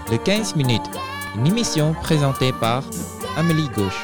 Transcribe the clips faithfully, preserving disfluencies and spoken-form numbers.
Le quinze minutes, une émission présentée par Amélie Gauche.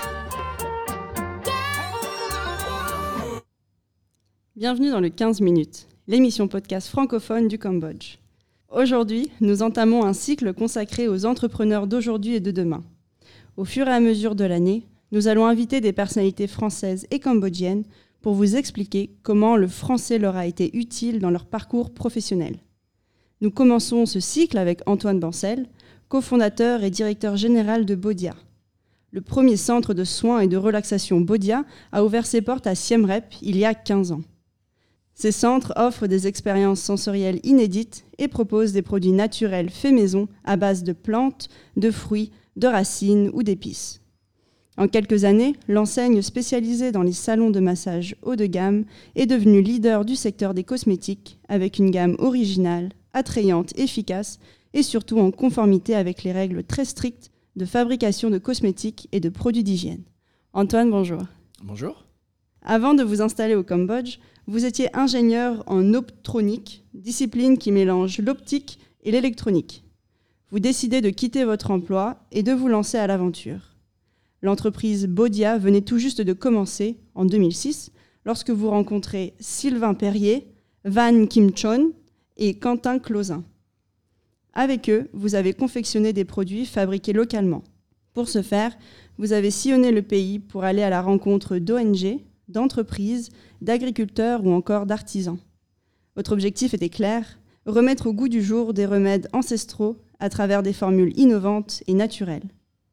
Bienvenue dans le quinze minutes, l'émission podcast francophone du Cambodge. Aujourd'hui, nous entamons un cycle consacré aux entrepreneurs d'aujourd'hui et de demain. Au fur et à mesure de l'année, nous allons inviter des personnalités françaises et cambodgiennes pour vous expliquer comment le français leur a été utile dans leur parcours professionnel. Nous commençons ce cycle avec Antoine Bancel, cofondateur et directeur général de Bodia. Le premier centre de soins et de relaxation Bodia a ouvert ses portes à Siem Reap il y a quinze ans. Ces centres offrent des expériences sensorielles inédites et proposent des produits naturels faits maison à base de plantes, de fruits, de racines ou d'épices. En quelques années, l'enseigne spécialisée dans les salons de massage haut de gamme est devenue leader du secteur des cosmétiques avec une gamme originale, attrayante, efficace et surtout en conformité avec les règles très strictes de fabrication de cosmétiques et de produits d'hygiène. Antoine, bonjour. Bonjour. Avant de vous installer au Cambodge, vous étiez ingénieur en optronique, discipline qui mélange l'optique et l'électronique. Vous décidez de quitter votre emploi et de vous lancer à l'aventure. L'entreprise Bodia venait tout juste de commencer, en deux mille six, lorsque vous rencontrez Sylvain Perrier, Van Kim Chon et Quentin Clausin. Avec eux, vous avez confectionné des produits fabriqués localement. Pour ce faire, vous avez sillonné le pays pour aller à la rencontre d'O N G, d'entreprises, d'agriculteurs ou encore d'artisans. Votre objectif était clair, remettre au goût du jour des remèdes ancestraux à travers des formules innovantes et naturelles.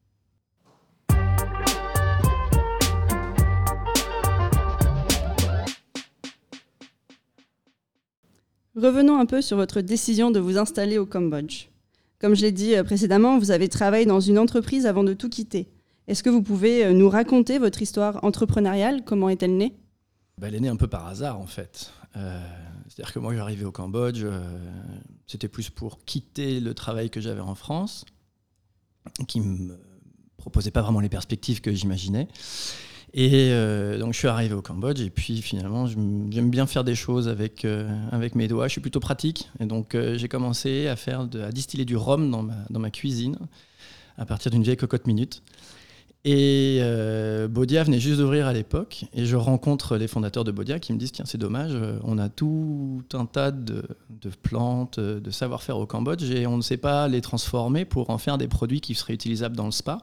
Revenons un peu sur votre décision de vous installer au Cambodge. Comme je l'ai dit précédemment, vous avez travaillé dans une entreprise avant de tout quitter. Est-ce que vous pouvez nous raconter votre histoire entrepreneuriale? Comment est-elle née? bah, Elle est née un peu par hasard en fait. Euh, c'est-à-dire que moi j'arrivais au Cambodge, euh, c'était plus pour quitter le travail que j'avais en France, qui ne me proposait pas vraiment les perspectives que j'imaginais. Et euh, donc je suis arrivé au Cambodge et puis finalement j'aime bien faire des choses avec, euh, avec mes doigts, je suis plutôt pratique et donc euh, j'ai commencé à, faire de, à distiller du rhum dans ma, dans ma cuisine à partir d'une vieille cocotte minute. Et euh, Bodia venait juste d'ouvrir à l'époque et je rencontre les fondateurs de Bodia qui me disent tiens c'est dommage, on a tout un tas de, de plantes, de savoir-faire au Cambodge et on ne sait pas les transformer pour en faire des produits qui seraient utilisables dans le spa.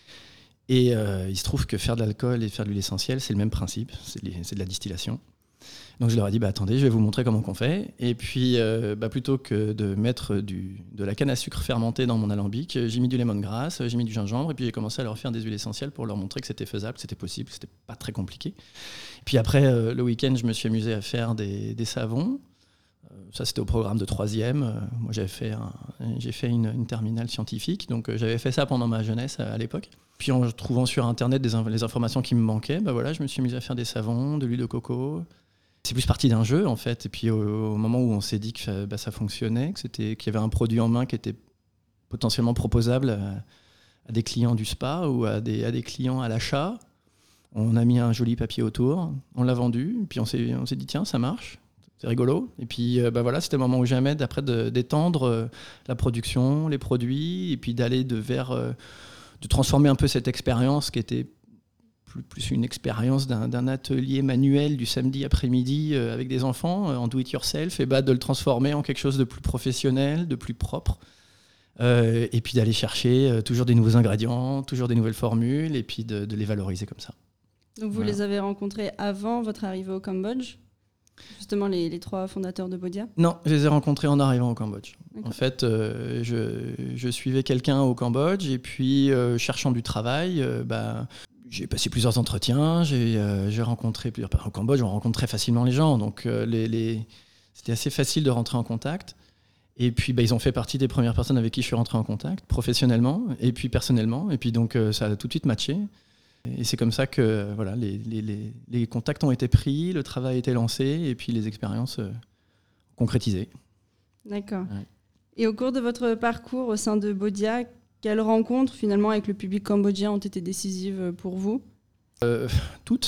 Et euh, il se trouve que faire de l'alcool et faire de l'huile essentielle, c'est le même principe, c'est, les, c'est de la distillation. Donc je leur ai dit, bah, attendez, je vais vous montrer comment on fait. Et puis, euh, bah, plutôt que de mettre du, de la canne à sucre fermentée dans mon alambic, j'ai mis du lemongrass, j'ai mis du gingembre, et puis j'ai commencé à leur faire des huiles essentielles pour leur montrer que c'était faisable, que c'était possible, que c'était pas très compliqué. Et puis après, euh, le week-end, je me suis amusé à faire des, des savons. Euh, ça, c'était au programme de troisième. Euh, moi, j'avais fait, un, j'ai fait une, une terminale scientifique, donc euh, j'avais fait ça pendant ma jeunesse à, à l'époque. Puis en trouvant sur Internet des, les informations qui me manquaient, bah voilà, je me suis mis à faire des savons, de l'huile de coco. C'est plus parti d'un jeu, en fait. Et puis au, au moment où on s'est dit que bah, ça fonctionnait, que c'était, qu'il y avait un produit en main qui était potentiellement proposable à, à des clients du spa ou à des, à des clients à l'achat, on a mis un joli papier autour, on l'a vendu, et puis on s'est, on s'est dit tiens, ça marche, c'est rigolo. Et puis bah, voilà, c'était le moment où jamais d'après de, d'étendre euh, la production, les produits, et puis d'aller de vers... Euh, de transformer un peu cette expérience qui était plus, plus une expérience d'un, d'un atelier manuel du samedi après-midi euh, avec des enfants euh, en do-it-yourself, et bah, de le transformer en quelque chose de plus professionnel, de plus propre, euh, et puis d'aller chercher euh, toujours des nouveaux ingrédients, toujours des nouvelles formules, et puis de, de les valoriser comme ça. Donc vous voilà. Les avez rencontrés avant votre arrivée au Cambodge? Justement, les, les trois fondateurs de Bodia? Non, je les ai rencontrés en arrivant au Cambodge. D'accord. En fait, euh, je, je suivais quelqu'un au Cambodge et puis, euh, cherchant du travail, euh, bah, j'ai passé plusieurs entretiens, j'ai, euh, j'ai rencontré plusieurs personnes. Au Cambodge, on rencontre très facilement les gens, donc euh, les, les... c'était assez facile de rentrer en contact. Et puis, bah, ils ont fait partie des premières personnes avec qui je suis rentré en contact, professionnellement et puis personnellement. Et puis, donc, euh, ça a tout de suite matché. Et c'est comme ça que voilà, les, les, les, les contacts ont été pris, le travail a été lancé et puis les expériences euh, concrétisées. D'accord. Ouais. Et au cours de votre parcours au sein de Bodia, quelles rencontres finalement avec le public cambodgien ont été décisives pour vous? euh, Toutes.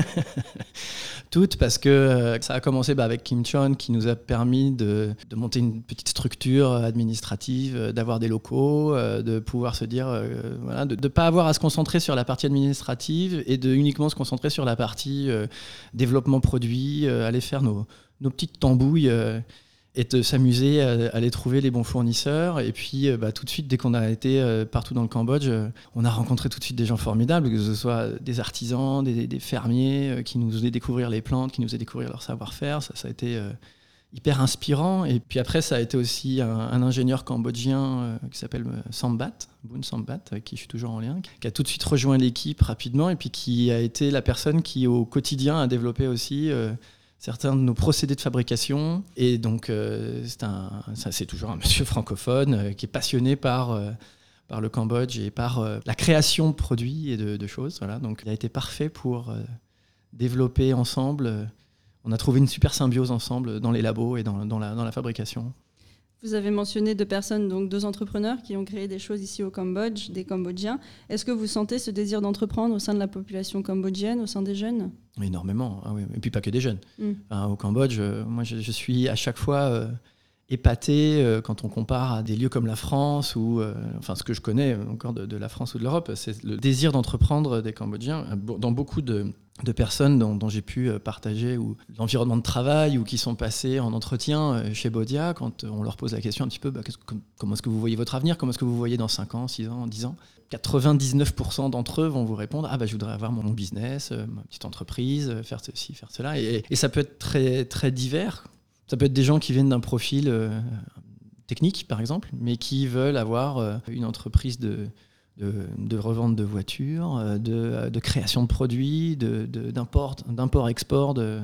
Toutes, parce que euh, ça a commencé bah, avec Kim Chon, qui nous a permis de, de monter une petite structure administrative, euh, d'avoir des locaux, euh, de pouvoir se dire, euh, voilà, de ne pas avoir à se concentrer sur la partie administrative et de uniquement se concentrer sur la partie euh, développement produit, euh, aller faire nos, nos petites tambouilles euh, et de s'amuser à, à aller trouver les bons fournisseurs. Et puis euh, bah, tout de suite, dès qu'on a été euh, partout dans le Cambodge, euh, on a rencontré tout de suite des gens formidables, que ce soit des artisans, des, des fermiers euh, qui nous faisaient découvrir les plantes, qui nous faisaient découvrir leur savoir-faire. Ça, ça a été euh, hyper inspirant. Et puis après, ça a été aussi un, un ingénieur cambodgien euh, qui s'appelle Sambat, Boun Sambat, avec qui je suis toujours en lien, qui a tout de suite rejoint l'équipe rapidement et puis qui a été la personne qui, au quotidien, a développé aussi euh, certains de nos procédés de fabrication. Et donc, euh, c'est, un, ça, c'est toujours un monsieur francophone euh, qui est passionné par, euh, par le Cambodge et par euh, la création de produits et de, de choses. Voilà. Donc, il a été parfait pour euh, développer ensemble. Euh, on a trouvé une super symbiose ensemble dans les labos et dans, dans, la, dans la fabrication. Vous avez mentionné deux personnes, donc deux entrepreneurs qui ont créé des choses ici au Cambodge, des Cambodgiens. Est-ce que vous sentez ce désir d'entreprendre au sein de la population cambodgienne, au sein des jeunes ? Énormément, ah oui. Et puis pas que des jeunes. Mm. Enfin, au Cambodge, euh, moi je, je suis à chaque fois euh, épaté euh, quand on compare à des lieux comme la France, ou euh, enfin ce que je connais encore de, de la France ou de l'Europe, c'est le désir d'entreprendre des Cambodgiens. Dans beaucoup de, de personnes dont, dont j'ai pu partager ou l'environnement de travail ou qui sont passées en entretien chez Bodia, quand on leur pose la question un petit peu, bah, comment est-ce que vous voyez votre avenir, comment est-ce que vous voyez dans cinq ans, six ans, dix ans, quatre-vingt-dix-neuf pour cent d'entre eux vont vous répondre ah bah, je voudrais avoir mon business, ma petite entreprise, faire ceci, faire cela. Et, et ça peut être très, très divers. Ça peut être des gens qui viennent d'un profil euh, technique, par exemple, mais qui veulent avoir euh, une entreprise de, de, de revente de voitures, de, de création de produits, de, de, d'import, d'import-export de,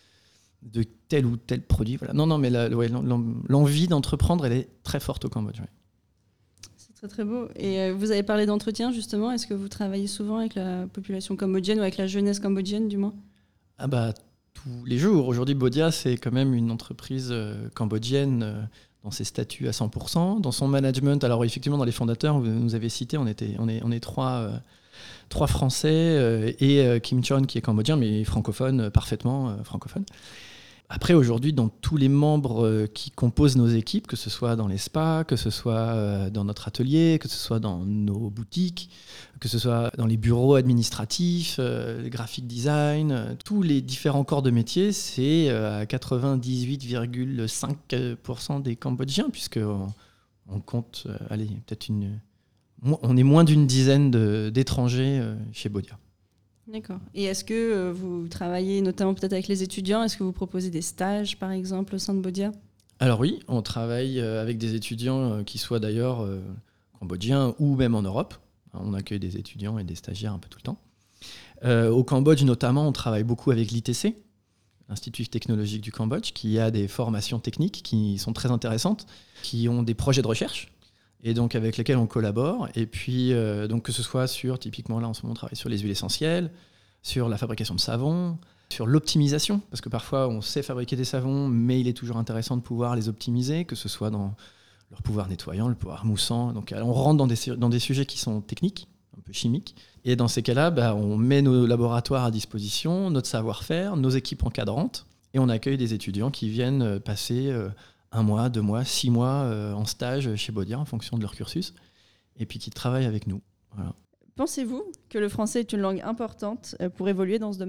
de tel ou tel produit. Voilà. Non, non, mais la, ouais, l'envie d'entreprendre, elle est très forte au Cambodge. Ouais. C'est très, très beau. Et euh, vous avez parlé d'entretien, justement. Est-ce que vous travaillez souvent avec la population cambodgienne ou avec la jeunesse cambodgienne, du moins ? Ah bah, tous les jours. Aujourd'hui, Bodia, c'est quand même une entreprise euh, cambodgienne euh, dans ses statuts à cent pour cent, dans son management. Alors effectivement, dans les fondateurs, vous nous avez cité, on, était, on, est, on est trois, euh, trois Français euh, et euh, Kim Chon qui est cambodgien, mais francophone, euh, parfaitement euh, francophone. Après, aujourd'hui, dans tous les membres euh, qui composent nos équipes, que ce soit dans les spas, que ce soit euh, dans notre atelier, que ce soit dans nos boutiques, que ce soit dans les bureaux administratifs, euh, le graphic design, euh, tous les différents corps de métier, c'est euh, à quatre-vingt-dix-huit virgule cinq pour cent des Cambodgiens, puisqu'on on compte, euh, allez, peut-être une... On est moins d'une dizaine de, d'étrangers euh, chez Bodia. D'accord. Et est-ce que euh, vous travaillez notamment peut-être avec les étudiants ? Est-ce que vous proposez des stages, par exemple, au sein de Bodia ? Alors oui, on travaille avec des étudiants qui soient d'ailleurs euh, cambodgiens ou même en Europe. On accueille des étudiants et des stagiaires un peu tout le temps. Euh, au Cambodge notamment, on travaille beaucoup avec l'I T C, l'Institut technologique du Cambodge, qui a des formations techniques qui sont très intéressantes, qui ont des projets de recherche, et donc avec lesquels on collabore. Et puis, euh, donc que ce soit sur, typiquement là en ce moment, on travaille sur les huiles essentielles, sur la fabrication de savon, sur l'optimisation, parce que parfois on sait fabriquer des savons, mais il est toujours intéressant de pouvoir les optimiser, que ce soit dans leur pouvoir nettoyant, le pouvoir moussant. Donc on rentre dans des, dans des sujets qui sont techniques, un peu chimiques. Et dans ces cas-là, bah, on met nos laboratoires à disposition, notre savoir-faire, nos équipes encadrantes, et on accueille des étudiants qui viennent passer euh, un mois, deux mois, six mois euh, en stage chez Bodia en fonction de leur cursus, et puis qui travaillent avec nous. Voilà. Pensez-vous que le français est une langue importante pour évoluer dans ce domaine ?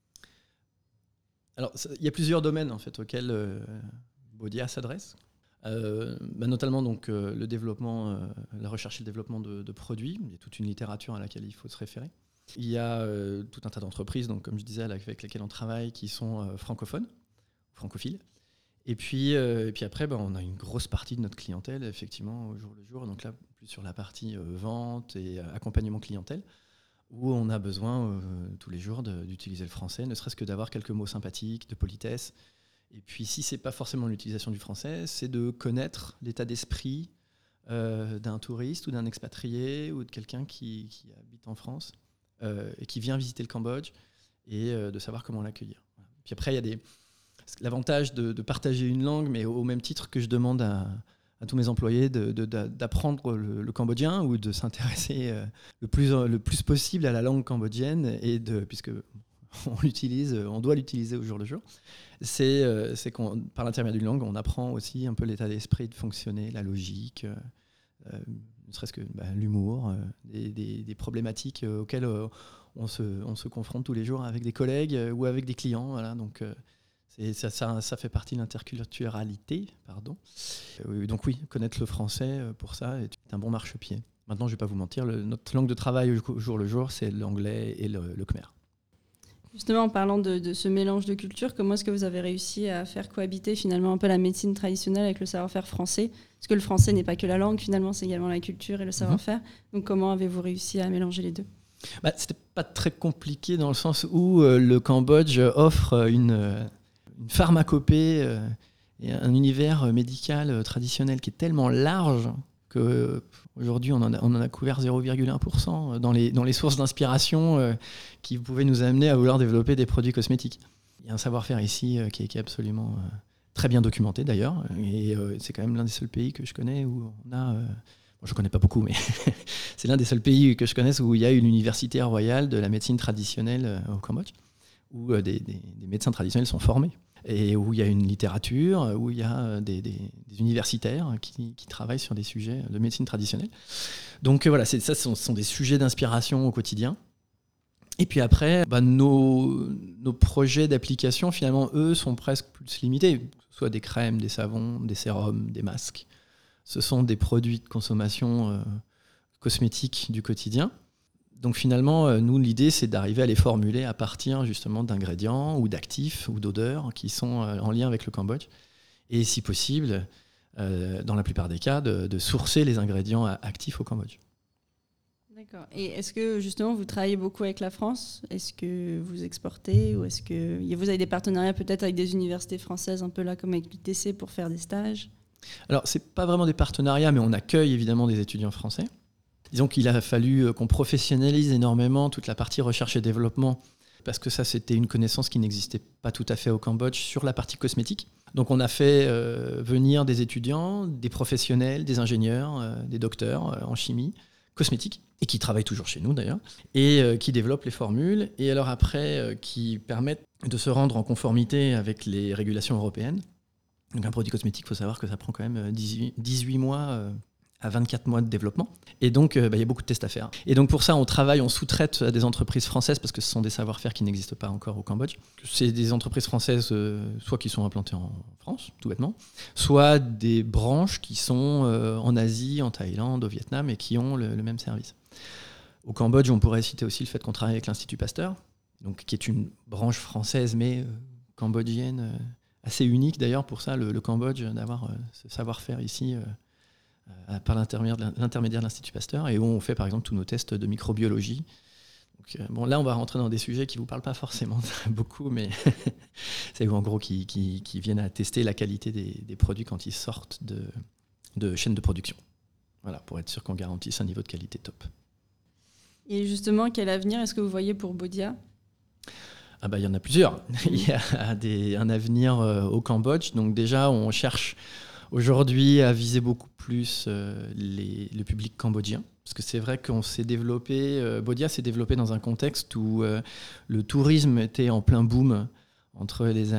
Alors, il y a plusieurs domaines en fait, auxquels euh, Bodia s'adresse. Euh, bah notamment donc, euh, le développement, euh, la recherche et le développement de, de produits. Il y a toute une littérature à laquelle il faut se référer. Il y a euh, tout un tas d'entreprises, donc, comme je disais, avec lesquelles on travaille, qui sont euh, francophones, francophiles. Et puis, euh, et puis après, bah, on a une grosse partie de notre clientèle, effectivement, au jour le jour. Donc là, plus sur la partie euh, vente et euh, accompagnement clientèle, où on a besoin euh, tous les jours de, d'utiliser le français, ne serait-ce que d'avoir quelques mots sympathiques, de politesse. Et puis, si ce n'est pas forcément l'utilisation du français, c'est de connaître l'état d'esprit euh, d'un touriste ou d'un expatrié ou de quelqu'un qui, qui habite en France euh, et qui vient visiter le Cambodge et euh, de savoir comment l'accueillir. Puis après, il y a des... l'avantage de, de partager une langue, mais au même titre que je demande à, à tous mes employés de, de, de, d'apprendre le, le cambodgien ou de s'intéresser euh, le, plus, le plus possible à la langue cambodgienne, et de, puisque on l'utilise, on doit l'utiliser au jour le jour. C'est, euh, c'est qu'on, par l'intermédiaire d'une langue, on apprend aussi un peu l'état d'esprit de fonctionner, la logique, euh, euh, ne serait-ce que bah, l'humour, euh, des, des, des problématiques euh, auxquelles euh, on, se, on se confronte tous les jours avec des collègues euh, ou avec des clients. Voilà, donc, euh, c'est, ça, ça, ça fait partie de l'interculturalité. Pardon. Euh, donc oui, connaître le français euh, pour ça est un bon marchepied. Maintenant, je ne vais pas vous mentir, le, notre langue de travail au jour le jour, c'est l'anglais et le, le khmer. Justement, en parlant de, de ce mélange de cultures, comment est-ce que vous avez réussi à faire cohabiter finalement un peu la médecine traditionnelle avec le savoir-faire français ? Parce que le français n'est pas que la langue, finalement, c'est également la culture et le savoir-faire. Mmh. Donc comment avez-vous réussi à mélanger les deux ? Bah, c'était pas très compliqué dans le sens où euh, le Cambodge offre une, euh, une pharmacopée euh, et un univers médical euh, traditionnel qui est tellement large qu'aujourd'hui, on, on en a couvert zéro virgule un pour cent dans les, dans les sources d'inspiration euh, qui pouvaient nous amener à vouloir développer des produits cosmétiques. Il y a un savoir-faire ici euh, qui, est, qui est absolument euh, très bien documenté d'ailleurs, et euh, c'est quand même l'un des seuls pays que je connais où on a... Euh, bon, je ne connais pas beaucoup, mais c'est l'un des seuls pays que je connaisse où il y a une université royale de la médecine traditionnelle euh, au Cambodge, où euh, des, des, des médecins traditionnels sont formés, et où il y a une littérature, où il y a des, des, des universitaires qui, qui travaillent sur des sujets de médecine traditionnelle. Donc euh, voilà, c'est, ça ce sont, ce sont des sujets d'inspiration au quotidien. Et puis après, bah, nos, nos projets d'application, finalement, eux, sont presque plus limités, que ce soit des crèmes, des savons, des sérums, des masques. Ce sont des produits de consommation euh, cosmétique du quotidien. Donc finalement, euh, nous, l'idée, c'est d'arriver à les formuler à partir justement d'ingrédients ou d'actifs ou d'odeurs qui sont euh, en lien avec le Cambodge. Et si possible, euh, dans la plupart des cas, de, de sourcer les ingrédients actifs au Cambodge. D'accord. Et est-ce que justement vous travaillez beaucoup avec la France ? Est-ce que vous exportez ou est-ce que vous avez des partenariats peut-être avec des universités françaises, un peu là comme avec l'U T C pour faire des stages ? Alors, ce n'est pas vraiment des partenariats, mais on accueille évidemment des étudiants français. Disons qu'il a fallu qu'on professionnalise énormément toute la partie recherche et développement, parce que ça, c'était une connaissance qui n'existait pas tout à fait au Cambodge sur la partie cosmétique. Donc, on a fait euh, venir des étudiants, des professionnels, des ingénieurs, euh, des docteurs euh, en chimie, cosmétique, et qui travaillent toujours chez nous d'ailleurs, et euh, qui développent les formules, et alors après, euh, qui permettent de se rendre en conformité avec les régulations européennes. Donc un produit cosmétique, il faut savoir que ça prend quand même dix-huit, dix-huit mois euh, à vingt-quatre mois de développement. Et donc, euh, bah, y a beaucoup de tests à faire. Et donc pour ça, on travaille, on sous-traite à des entreprises françaises, parce que ce sont des savoir-faire qui n'existent pas encore au Cambodge. C'est des entreprises françaises, euh, soit qui sont implantées en France, tout bêtement, soit des branches qui sont euh, en Asie, en Thaïlande, au Vietnam, et qui ont le, le même service. Au Cambodge, on pourrait citer aussi le fait qu'on travaille avec l'Institut Pasteur, donc, qui est une branche française, mais euh, cambodgienne, euh, assez unique d'ailleurs pour ça, le, le Cambodge, d'avoir euh, ce savoir-faire ici euh, euh, par l'intermédiaire de, l'intermédiaire de l'Institut Pasteur, et où on fait par exemple tous nos tests de microbiologie. Donc, euh, bon, là, on va rentrer dans des sujets qui ne vous parlent pas forcément beaucoup, mais c'est en gros qui, qui, qui viennent à tester la qualité des, des produits quand ils sortent de, de chaînes de production. Voilà, pour être sûr qu'on garantisse un niveau de qualité top. Et justement, quel avenir est-ce que vous voyez pour Bodia ? Ah bah, il y en a plusieurs. Il y a des, un avenir euh, au Cambodge. Donc déjà, on cherche aujourd'hui à viser beaucoup plus euh, les, le public cambodgien. Parce que c'est vrai qu'on s'est développé, euh, Bodia s'est développé dans un contexte où euh, le tourisme était en plein boom entre les